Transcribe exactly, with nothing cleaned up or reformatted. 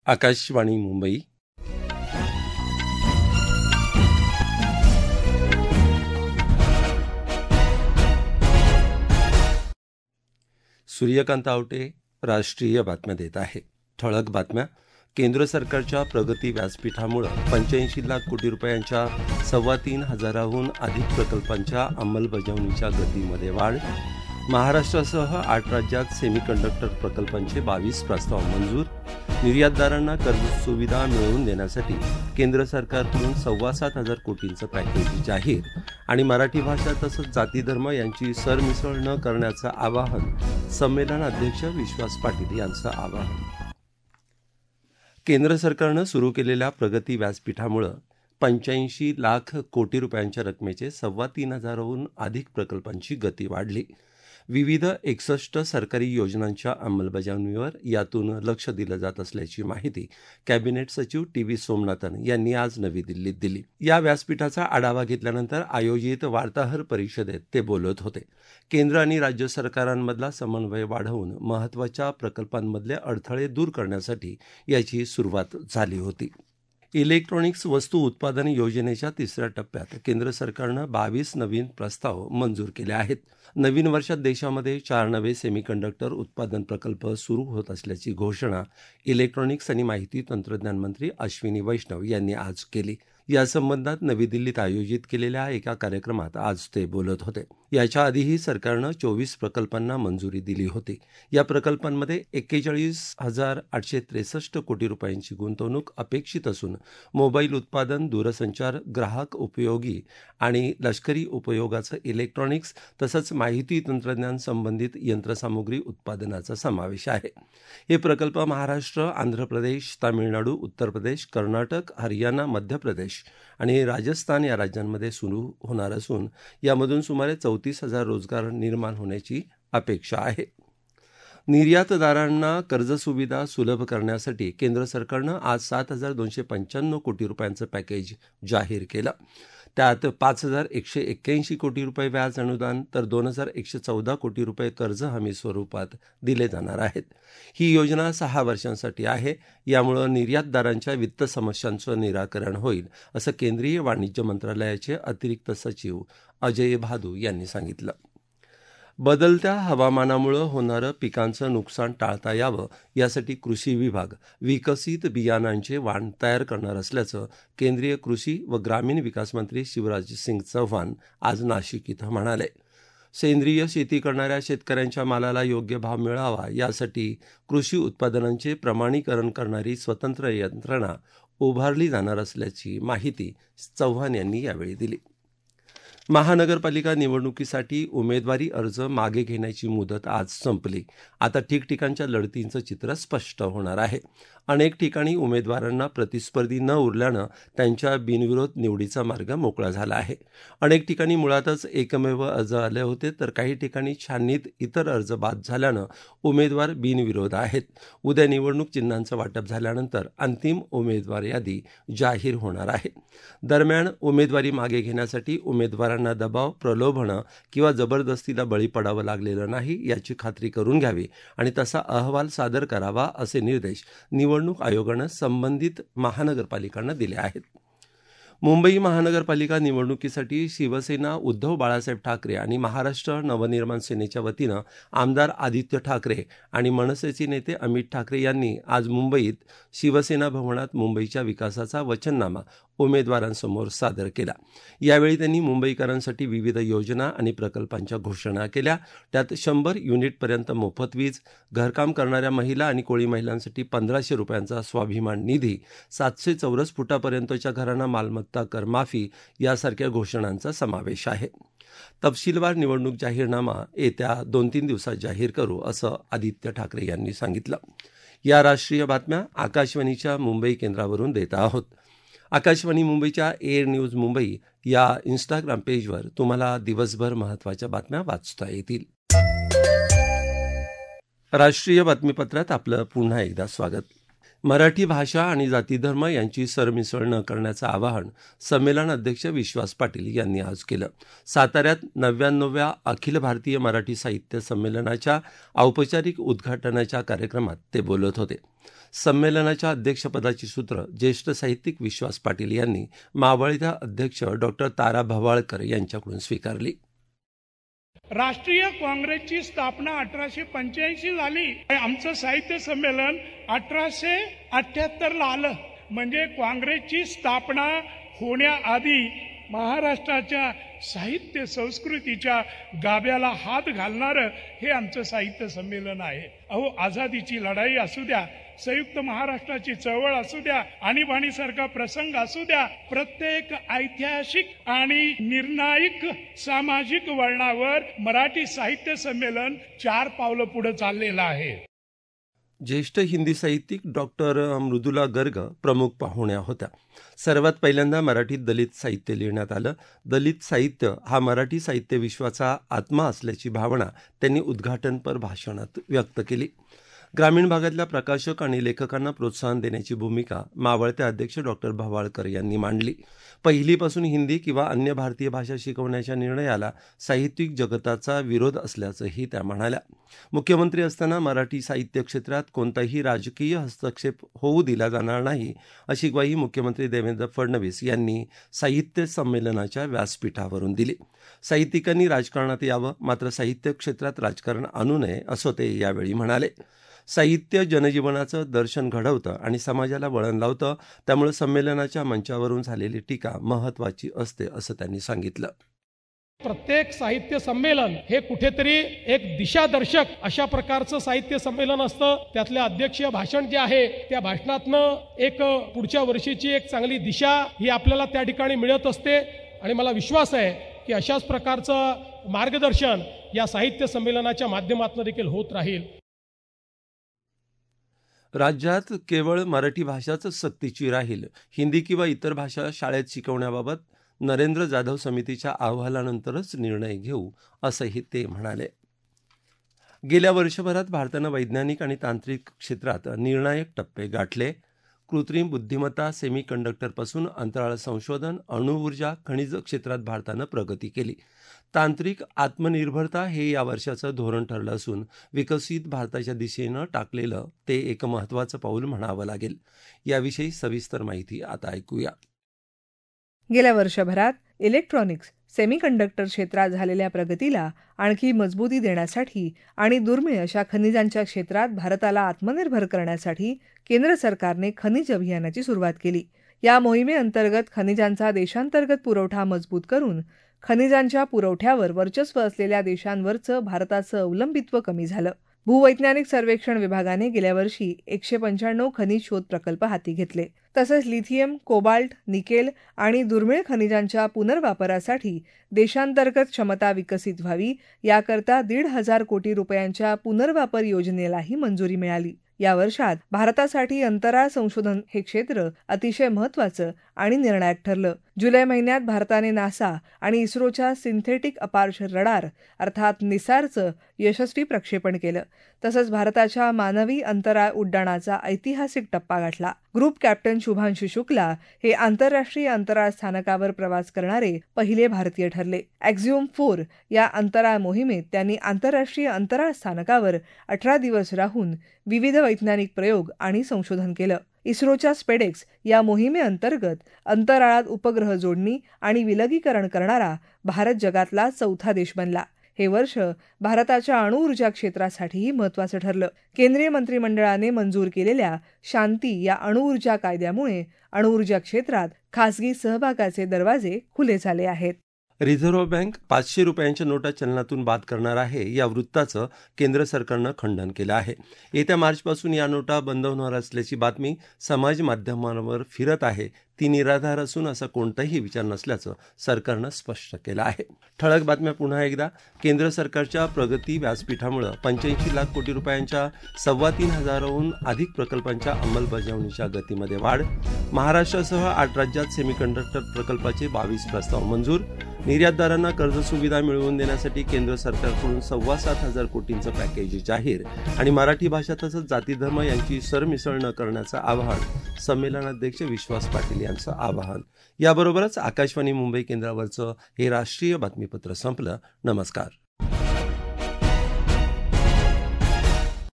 आकाशवाणी मुंबई. सूर्यकांत आवटे राष्ट्रीय बातम्या देत आहे. ठळक बातम्या. केंद्र सरकारच्या प्रगती व्यासपीठामुळे पंच्याऐंशी लाख कोटी रुपयांच्या सव्वा तीन हजाराहून अधिक प्रकल्पांच्या अंमलबजावणीच्या गतीमध्ये वाढ. महाराष्ट्रासह आठ राज्यात सेमीकंडक्टर प्रकल्पांचे बावीस प्रस्ताव मंजूर. निर्यातदारांना कर्ज सुविधा मिळवून देण्यासाठी केंद्र सरकारकडून सव्वा सात हजार कोटींचं पॅकेज जाहीर. आणि मराठी भाषा तसंच जाती धर्म यांची सरमिसळ न करण्याचं आवाहन संमेलन अध्यक्ष विश्वास पाटील यांचं आवाहन. केंद्र सरकारनं सुरू केलेल्या प्रगती व्यासपीठामुळे पंच्याऐंशी लाख कोटी रुपयांच्या रकमेचे सव्वा तीन हजाराहून अधिक प्रकल्पांची गती वाढली. विविध एकसष्ट सरकारी योजनांच्या अंमलबजावणीवर यातून लक्ष दिलं जात असल्याची माहिती कॅबिनेट सचिव टी व्ही सोमनाथन यांनी आज नवी दिल्लीत दिली. या व्यासपीठाचा आढावा घेतल्यानंतर आयोजित वार्ताहर परिषदेत ते बोलत होते. केंद्र आणि राज्य सरकारांमधला समन्वय वाढवून महत्त्वाच्या प्रकल्पांमधले अडथळे दूर करण्यासाठी याची सुरुवात झाली होती. इलेक्ट्रॉनिक्स वस्तू उत्पादन योजनेच्या तिसऱ्या टप्प्यात केंद्र सरकारनं बावीस नवीन प्रस्ताव मंजूर केले आहेत. नवीन वर्षात देशामध्ये चार नवे सेमीकंडक्टर उत्पादन प्रकल्प सुरू होत असल्याची घोषणा इलेक्ट्रॉनिक्स आणि माहिती तंत्रज्ञान मंत्री अश्विनी वैष्णव यांनी आज केली. या संबंधात नवी दिल्लीत आयोजित केलेल्या एका कार्यक्रमात आज ते बोलत होते. याच्या आधीही सरकारनं चोवीस प्रकल्पांना मंजुरी दिली होती. या प्रकल्पांमध्ये एक्केचाळीस हजार आठशे त्रेसष्ट कोटी रुपयांची गुंतवणूक अपेक्षित असून मोबाईल उत्पादन, दूरसंचार, ग्राहक उपयोगी आणि लष्करी उपयोगाचं इलेक्ट्रॉनिक्स तसंच माहिती तंत्रज्ञान संबंधित यंत्रसामुग्री उत्पादनाचा समावेश आहे. हे प्रकल्प महाराष्ट्र, आंध्र प्रदेश, तामिळनाडू, उत्तर प्रदेश, कर्नाटक, हरियाणा, मध्य प्रदेश आणि राजस्थान या राज्यांमध्ये सुरू होणार असून यामधून सुमारे चौतीस हजार रोजगार निर्माण होण्याची अपेक्षा आहे. निर्यातदारांना कर्जसुविधा सुलभ करण्यासाठी केंद्र सरकारनं आज सात हजार दोनशे पंच्याण्णव कोटी रुपयांचं पॅकेज जाहीर केलं. त्यात पाच हजार एकशे एक्क्याऐंशी कोटी रुपये व्याज अनुदान तर दोन हजार एकशे चौदा कोटी रुपये कर्ज हमी स्वरूपात दिले जाणार आहेत. ही योजना सहा वर्षांसाठी आहे. यामुळं निर्यातदारांच्या वित्त समस्यांचं निराकरण होईल असं केंद्रीय वाणिज्य मंत्रालयाचे अतिरिक्त सचिव अजय भादू यांनी सांगितलं. बदलत्या हवामानामुळे होणारं पिकांचं नुकसान टाळता यावं यासाठी कृषी विभाग विकसित बियाणांचे वाण तयार करणार असल्याचं केंद्रीय कृषी व ग्रामीण विकास मंत्री शिवराज सिंग चौहान आज नाशिक इथं म्हणाले. सेंद्रिय शेती करणाऱ्या शेतकऱ्यांच्या मालाला योग्य भाव मिळावा यासाठी कृषी उत्पादनांचे प्रमाणीकरण करणारी स्वतंत्र यंत्रणा उभारली जाणार असल्याची माहिती चौहान यांनी यावेळी दिली. महानगरपालिका निवडणुकीसाठी उमेदवारी अर्ज मागे घेण्याची मुदत आज संपली. आता ठिकठिकाणच्या लढतींचं चित्र स्पष्ट होणार आहे. अनेक ठिकाणी उमेदवारांना प्रतिस्पर्धी न उरल्यानं त्यांच्या बिनविरोध निवडीचा मार्ग मोकळा झाला आहे. अनेक ठिकाणी मुळातच एकमेव अर्ज आले होते तर काही ठिकाणी छाननीत इतर अर्ज बाद झाल्यानं उमेदवार बिनविरोध आहेत. उद्या निवडणूक चिन्हांचं वाटप झाल्यानंतर अंतिम उमेदवार यादी जाहीर होणार आहे. दरम्यान उमेदवारी मागे घेण्यासाठी उमेदवारांना दबाव, प्रलोभनं किंवा जबरदस्तीला बळी पडावं लागलेलं नाही याची खात्री करून घ्यावी आणि तसा अहवाल सादर करावा असे निर्देश निवडणूक आयोगानं संबंधित महानगरपालिकांना दिले आहेत. मुंबई महानगरपालिका निवडणुकीसाठी शिवसेना उद्धव बाळासाहेब ठाकरे आणि महाराष्ट्र नवनिर्माण सेनेच्या वतीनं आमदार आदित्य ठाकरे आणि मनसेचे नेते अमित ठाकरे यांनी आज मुंबईत शिवसेना भवनात मुंबईच्या विकासाचा वचननामा उमेदवारांसमोर सादर केला. यावेळी त्यांनी मुंबईकरांसाठी विविध योजना आणि प्रकल्पांच्या घोषणा केल्या. त्यात शंभर युनिटपर्यंत मोफत वीज, घरकाम करणाऱ्या महिला आणि कोळी महिलांसाठी पंधराशे रुपयांचा स्वाभिमान निधी, सातशे चौरस फुटापर्यंतच्या घरांना मालमत्ता कर माफी यासारख्या घोषणांचा समावेश आहे. तपशीलवार निवडणूक जाहीरनामा येत्या दोन तीन दिवसात जाहीर करू असं आदित्य ठाकरे यांनी सांगितलं. या राष्ट्रीय बातम्या आकाशवाणीच्या मुंबई केंद्रावरून देत आहोत. आकाशवाणी मुंबईच्या एअर न्यूज मुंबई या इन्स्टाग्राम पेजवर तुम्हाला दिवसभर महत्त्वाच्या बातम्या वाचता येतील. राष्ट्रीय बातमीपत्रात आपलं पुन्हा एकदा स्वागत. मराठी भाषा आणि जातीधर्म यांची सरमिसळ न करण्याचं आवाहन संमेलन अध्यक्ष विश्वास पाटील यांनी आज केलं. साताऱ्यात नव्याण्णव्या अखिल भारतीय मराठी साहित्य संमेलनाच्या औपचारिक उद्घाटनाच्या कार्यक्रमात ते बोलत होते. संमेलनाच्या अध्यक्षपदाची सूत्र ज्येष्ठ साहित्यिक विश्वास पाटील यांनी मावळत्या अध्यक्ष डॉक्टर तारा भवाळकर यांच्याकडून स्वीकारली. राष्ट्रीय काँग्रेसची स्थापना अठराशे पंच्याऐंशी झाली. आमचं साहित्य संमेलन अठराशे अठ्याहत्तर ला आलं. म्हणजे काँग्रेसची स्थापना होण्याआधी महाराष्ट्राच्या साहित्य संस्कृतीच्या गाभ्याला हात घालणारं हे आमचं साहित्य संमेलन आहे. अहो, आझादीची लढाई असू द्या, संयुक्त महाराष्ट्राची चळवळ असू द्या, आणीबाणीसारखा प्रसंग असू द्या, प्रत्येक ऐतिहासिक आणि निर्णायक सामाजिक वळणावर मराठी साहित्य संमेलन चार पावलं पुढे चाललेलं आहे. ज्येष्ठ हिंदी साहित्यिक डॉक्टर मृदुला गर्ग प्रमुख पाहुण्या होत्या. सर्वात पहिल्यांदा मराठीत दलित साहित्य लिहिण्यात आलं. दलित साहित्य हा मराठी साहित्य विश्वाचा आत्मा असल्याची भावना त्यांनी उद्घाटनपर भाषणात व्यक्त केली. ग्रामीण भागातल्या प्रकाशक आणि लेखकांना प्रोत्साहन देण्याची भूमिका मावळते अध्यक्ष डॉक्टर भवाळकर यांनी मांडली. पहिलीपासून हिंदी किंवा अन्य भारतीय भाषा शिकवण्याच्या निर्णयाला साहित्यिक जगताचा विरोध असल्याचंही त्या म्हणाल्या. मुख्यमंत्री असताना मराठी साहित्य क्षेत्रात कोणताही राजकीय हस्तक्षेप होऊ दिला जाणार नाही, अशी ग्वाही मुख्यमंत्री देवेंद्र फडणवीस यांनी साहित्य संमेलनाच्या व्यासपीठावरून दिली. साहित्यिकांनी राजकारणात यावं, मात्र साहित्य क्षेत्रात राजकारण आणू नये, असं ते यावेळी म्हणाले. साहित्य जनजीवनाचं दर्शन घडवतं आणि समाजाला वळण लावतं, त्यामुळे संमेलनाच्या मंचावरून झालेली टीका महत्त्वाची असते, असं त्यांनी सांगितलं. प्रत्येक साहित्य संमेलन हे कुठेतरी एक दिशादर्शक अशा प्रकारचं साहित्य संमेलन असतं. त्यातलं अध्यक्षीय भाषण जे आहे त्या भाषणातनं एक पुढच्या वर्षीची एक चांगली दिशा ही आपल्याला त्या ठिकाणी मिळत असते आणि मला विश्वास आहे की अशाच प्रकारचं मार्गदर्शन या साहित्य संमेलनाच्या माध्यमातून देखील होत राहील. राज्यात केवळ मराठी भाषाच सक्तीची राहील, हिंदी किंवा इतर भाषा शाळेत शिकवण्याबाबत नरेंद्र जाधव समितीच्या अहवालानंतरच निर्णय घेऊ, असंही ते म्हणाले. गेल्या वर्षभरात भारतानं वैज्ञानिक आणि तांत्रिक क्षेत्रात निर्णायक टप्पे गाठले. कृत्रिम बुद्धिमत्ता, सेमीकंडक्टरपासून अंतराळ संशोधन, अणुऊर्जा, खनिज क्षेत्रात भारतानं प्रगती केली. तांत्रिक आत्मनिर्भरता हे या वर्षाचं धोरण ठरलं असून विकसित भारताच्या दिशेनं टाकलेलं ते एक महत्त्वाचं पाऊल म्हणावं लागेल. याविषयी सविस्तर माहिती आता ऐकूया. गेल्या वर्षभरात इलेक्ट्रॉनिक्स, सेमीकंडक्टर क्षेत्रात झालेल्या प्रगतीला आणखी मजबूती देण्यासाठी आणि दुर्मिळ अशा खनिजांच्या क्षेत्रात भारताला आत्मनिर्भर करण्यासाठी केंद्र सरकारने खनिज अभियानाची सुरुवात केली. या मोहिमेअंतर्गत खनिजांचा देशांतर्गत पुरवठा मजबूत करून खनिजांच्या पुरवठ्यावर वर्चस्व असलेल्या देशांवरचं भारताचं अवलंबित्व कमी झालं. भूवैज्ञानिक सर्वेक्षण विभागाने गेल्या वर्षी एकशे पंच्याण्णव खनिज शोध प्रकल्प हाती घेतले. तसंच लिथियम, कोबाल्ट, निकेल आणि दुर्मिळ खनिजांच्या पुनर्वापरासाठी देशांतर्गत क्षमता विकसित व्हावी याकरता दीड हजार कोटी रुपयांच्या पुनर्वापर योजनेलाही मंजुरी मिळाली. या वर्षात भारतासाठी अंतराळ संशोधन हे क्षेत्र अतिशय महत्त्वाचं आणि निर्णायक ठरलं. जुलै महिन्यात भारताने नासा आणि इस्रोच्या सिंथेटिक अपार्चर रडार अर्थात निसारचं यशस्वी प्रक्षेपण केलं. तसंच भारताच्या मानवी अंतराळ उड्डाणाचा ऐतिहासिक टप्पा गाठला. ग्रुप कॅप्टन शुभांशु शुक्ला हे आंतरराष्ट्रीय अंतराळ स्थानकावर प्रवास करणारे पहिले भारतीय ठरले. ॲक्झिओम फोर या अंतराळ मोहिमेत त्यांनी आंतरराष्ट्रीय अंतराळ स्थानकावर अठरा दिवस राहून विविध वैज्ञानिक प्रयोग आणि संशोधन केलं. इस्रोच्या स्पेडेक्स या मोहिमेअंतर्गत अंतराळात उपग्रह जोडणी आणि विलगीकरण करणारा भारत जगातला चौथा देश बनला. हे वर्ष भारताच्या अणुऊर्जा क्षेत्रासाठीही महत्त्वाचं ठरलं. केंद्रीय मंत्रिमंडळाने मंजूर केलेल्या शांती या अणुऊर्जा कायद्यामुळे अणुऊर्जा क्षेत्रात खासगी सहभागाचे दरवाजे खुले झाले आहेत. रिझर्व्ह बँक पाचशे रुपयांच्या नोटा चलनातून बाद करणार आहे या वृत्ताचं केंद्र सरकारनं खंडन केलं आहे. येत्या मार्चपासून या नोटा बंद होणार असल्याची बातमी समाज माध्यमांवर फिरत आहे. ती निराधार असून असा कोणताही विचार नसल्याचं सरकारनं स्पष्ट केलं आहे. ठळक बातम्या पुन्हा एकदा. केंद्र सरकारच्या प्रगती व्यासपीठामुळे पंच्याऐंशी लाख कोटी रुपयांच्या सव्वा तीन हजाराहून अधिक प्रकल्पांच्या अंमलबजावणीच्या गतीमध्ये वाढ. महाराष्ट्रासह आठ राज्यात सेमीकंडक्टर प्रकल्पाचे बावीस प्रस्ताव मंजूर. निर्यातदारांना कर्ज सुविधा मिळवून देण्यासाठी केंद्र सरकारकडून सव्वा सात हजार कोटींचं पॅकेज जाहीर आणि मराठी भाषा तसंच जाती धर्म यांची सरमिसळ न करण्याचं आवाहन संमेलनाध्यक्ष विश्वास पाटील यांचं आवाहन. याबरोबरच आकाशवाणी मुंबई केंद्रावरचं हे राष्ट्रीय बातमीपत्र संपलं. नमस्कार.